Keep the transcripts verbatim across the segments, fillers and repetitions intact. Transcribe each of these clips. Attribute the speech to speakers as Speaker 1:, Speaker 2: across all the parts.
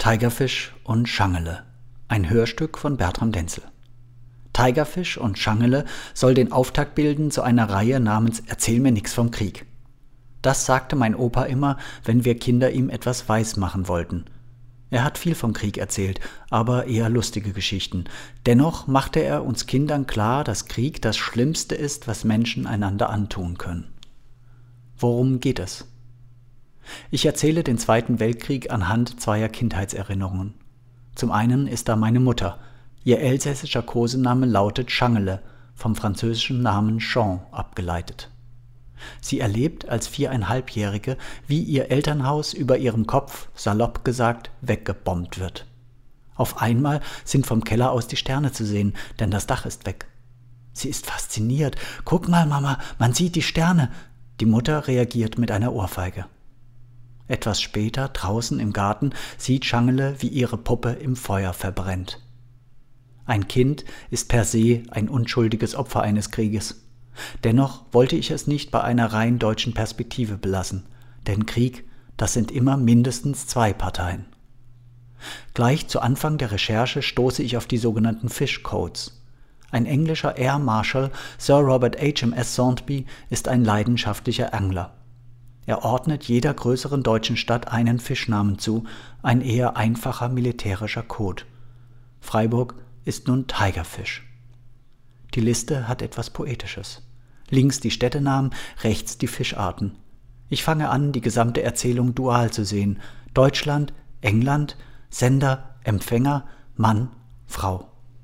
Speaker 1: Tigerfisch und Schangele, ein Hörstück von Bertram Denzel. Tigerfisch und Schangele soll den Auftakt bilden zu einer Reihe namens Erzähl mir nix vom Krieg. Das sagte mein Opa immer, wenn wir Kinder ihm etwas weismachen wollten. Er hat viel vom Krieg erzählt, aber eher lustige Geschichten. Dennoch machte er uns Kindern klar, dass Krieg das Schlimmste ist, was Menschen einander antun können. Worum geht es? Ich erzähle den Zweiten Weltkrieg anhand zweier Kindheitserinnerungen. Zum einen ist da meine Mutter. Ihr elsässischer Kosename lautet Schangele, vom französischen Namen Jean abgeleitet. Sie erlebt als Viereinhalbjährige, wie ihr Elternhaus über ihrem Kopf, salopp gesagt, weggebombt wird. Auf einmal sind vom Keller aus die Sterne zu sehen, denn das Dach ist weg. Sie ist fasziniert. »Guck mal, Mama, man sieht die Sterne!« Die Mutter reagiert mit einer Ohrfeige. Etwas später, draußen im Garten, sieht Schangele, wie ihre Puppe im Feuer verbrennt. Ein Kind ist per se ein unschuldiges Opfer eines Krieges. Dennoch wollte ich es nicht bei einer rein deutschen Perspektive belassen, denn Krieg, das sind immer mindestens zwei Parteien. Gleich zu Anfang der Recherche stoße ich auf die sogenannten Fish Codes. Ein englischer Air Marshal, Sir Robert H M S Saundby, ist ein leidenschaftlicher Angler. Er ordnet jeder größeren deutschen Stadt einen Fischnamen zu, ein eher einfacher militärischer Code. Freiburg ist nun Tigerfisch. Die Liste hat etwas Poetisches. Links die Städtenamen, rechts die Fischarten. Ich fange an, die gesamte Erzählung dual zu sehen. Deutschland, England, Sender, Empfänger, Mann, Frau.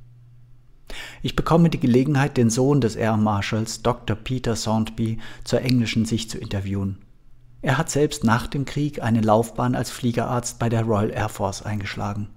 Speaker 1: Ich bekomme die Gelegenheit, den Sohn des Air Marshals, Doktor Peter Saundby, zur englischen Sicht zu interviewen. Er hat selbst nach dem Krieg eine Laufbahn als Fliegerarzt bei der Royal Air Force eingeschlagen.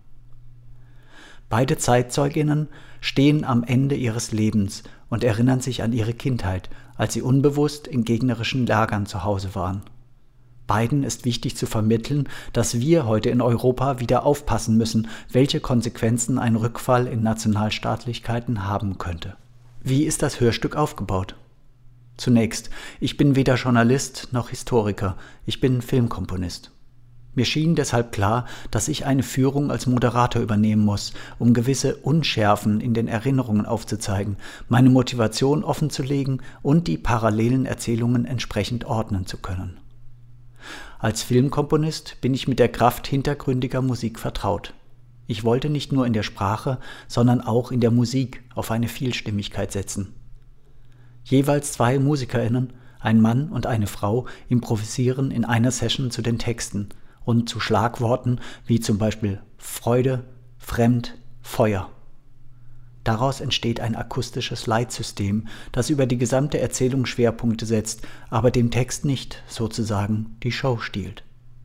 Speaker 1: Beide Zeitzeuginnen stehen am Ende ihres Lebens und erinnern sich an ihre Kindheit, als sie unbewusst in gegnerischen Lagern zu Hause waren. Beiden ist wichtig zu vermitteln, dass wir heute in Europa wieder aufpassen müssen, welche Konsequenzen ein Rückfall in Nationalstaatlichkeiten haben könnte. Wie ist das Hörstück aufgebaut? Zunächst, ich bin weder Journalist noch Historiker, ich bin Filmkomponist. Mir schien deshalb klar, dass ich eine Führung als Moderator übernehmen muss, um gewisse Unschärfen in den Erinnerungen aufzuzeigen, meine Motivation offenzulegen und die parallelen Erzählungen entsprechend ordnen zu können. Als Filmkomponist bin ich mit der Kraft hintergründiger Musik vertraut. Ich wollte nicht nur in der Sprache, sondern auch in der Musik auf eine Vielstimmigkeit setzen. Jeweils zwei MusikerInnen, ein Mann und eine Frau, improvisieren in einer Session zu den Texten und zu Schlagworten wie zum Beispiel Freude, Fremd, Feuer. Daraus entsteht ein akustisches Leitsystem, das über die gesamte Erzählung Schwerpunkte setzt, aber dem Text nicht, sozusagen, die Show stiehlt.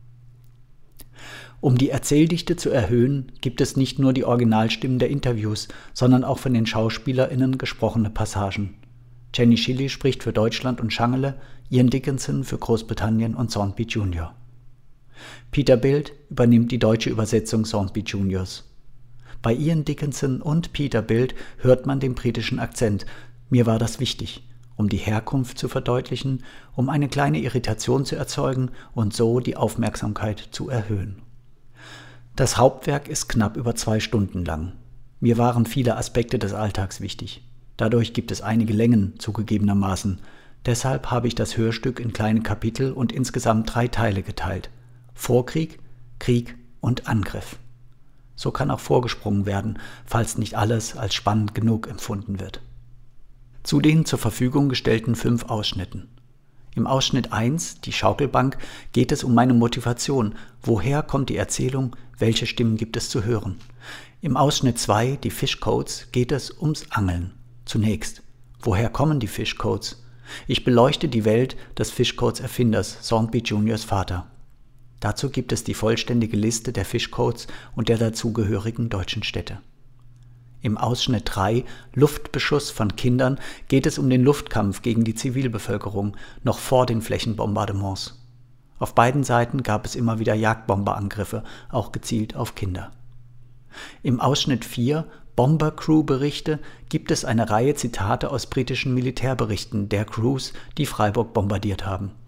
Speaker 1: Um die Erzähldichte zu erhöhen, gibt es nicht nur die Originalstimmen der Interviews, sondern auch von den SchauspielerInnen gesprochene Passagen. Jenny Shilly spricht für Deutschland und Schangele, Ian Dickinson für Großbritannien und Saundby Junior Peter Bild übernimmt die deutsche Übersetzung Saundby Juniors Bei Ian Dickinson und Peter Bild hört man den britischen Akzent. Mir war das wichtig, um die Herkunft zu verdeutlichen, um eine kleine Irritation zu erzeugen und so die Aufmerksamkeit zu erhöhen. Das Hauptwerk ist knapp über zwei Stunden lang. Mir waren viele Aspekte des Alltags wichtig. Dadurch gibt es einige Längen, zugegebenermaßen. Deshalb habe ich das Hörstück in kleine Kapitel und insgesamt drei Teile geteilt. Vorkrieg, Krieg und Angriff. So kann auch vorgesprungen werden, falls nicht alles als spannend genug empfunden wird. Zu den zur Verfügung gestellten fünf Ausschnitten. Im Ausschnitt eins, die Schaukelbank, geht es um meine Motivation. Woher kommt die Erzählung? Welche Stimmen gibt es zu hören? Im Ausschnitt zwei, die Fischcodes, geht es ums Angeln. Zunächst, woher kommen die Fischcodes? Ich beleuchte die Welt des Fischcodes-Erfinders, Saundby Juniors Vater. Dazu gibt es die vollständige Liste der Fischcodes und der dazugehörigen deutschen Städte. Im Ausschnitt drei, Luftbeschuss von Kindern, geht es um den Luftkampf gegen die Zivilbevölkerung, noch vor den Flächenbombardements. Auf beiden Seiten gab es immer wieder Jagdbomberangriffe, auch gezielt auf Kinder. Im Ausschnitt vier, Bomber-Crew-Berichte, gibt es eine Reihe Zitate aus britischen Militärberichten der Crews, die Freiburg bombardiert haben.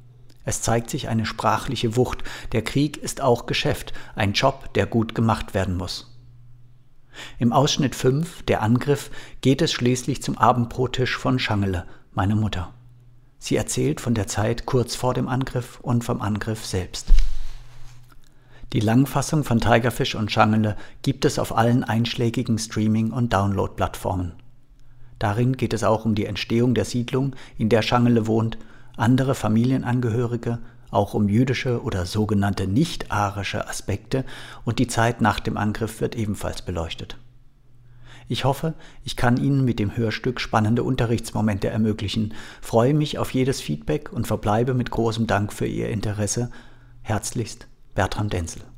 Speaker 1: Es zeigt sich eine sprachliche Wucht. Der Krieg ist auch Geschäft, ein Job, der gut gemacht werden muss. Im Ausschnitt fünf, der Angriff, geht es schließlich zum Abendbrottisch von Schangele, meine Mutter. Sie erzählt von der Zeit kurz vor dem Angriff und vom Angriff selbst. Die Langfassung von Tigerfish und Schangele gibt es auf allen einschlägigen Streaming- und Download-Plattformen. Darin geht es auch um die Entstehung der Siedlung, in der Schangele wohnt, andere Familienangehörige, auch um jüdische oder sogenannte nicht-arische Aspekte, und die Zeit nach dem Angriff wird ebenfalls beleuchtet. Ich hoffe, ich kann Ihnen mit dem Hörstück spannende Unterrichtsmomente ermöglichen, freue mich auf jedes Feedback und verbleibe mit großem Dank für Ihr Interesse. Herzlichst, Bertram Denzel.